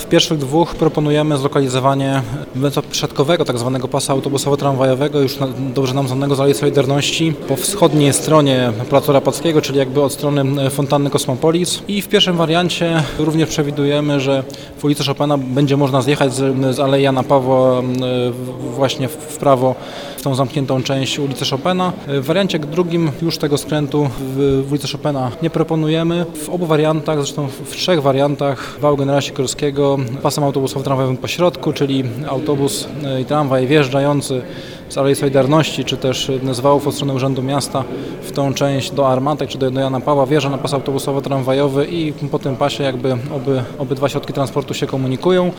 W pierwszych dwóch proponujemy zlokalizowanie środkowego, tak zwanego pasa autobusowo-tramwajowego, już dobrze nam znanego z Alei Solidarności, po wschodniej stronie Placu Rapackiego, czyli jakby od strony Fontanny Kosmopolis. I w pierwszym wariancie również przewidujemy, że w ulicy Chopina będzie można zjechać z Alei Jana Pawła właśnie w prawo w tą zamkniętą część ulicy Chopina. W wariancie drugim już tego skrętu w ulicy Chopina nie proponujemy. W obu wariantach, zresztą w trzech wariantach wału generała Sikorskiego pasem autobusowo-tramwajowym po środku, czyli autobus i tramwaj wjeżdżający z Alei Solidarności, czy też z wałów od strony Urzędu Miasta w tą część do Armatek, czy do Jana Pawła wjeżdża na pas autobusowo-tramwajowy i po tym pasie jakby obydwa środki transportu się komunikują.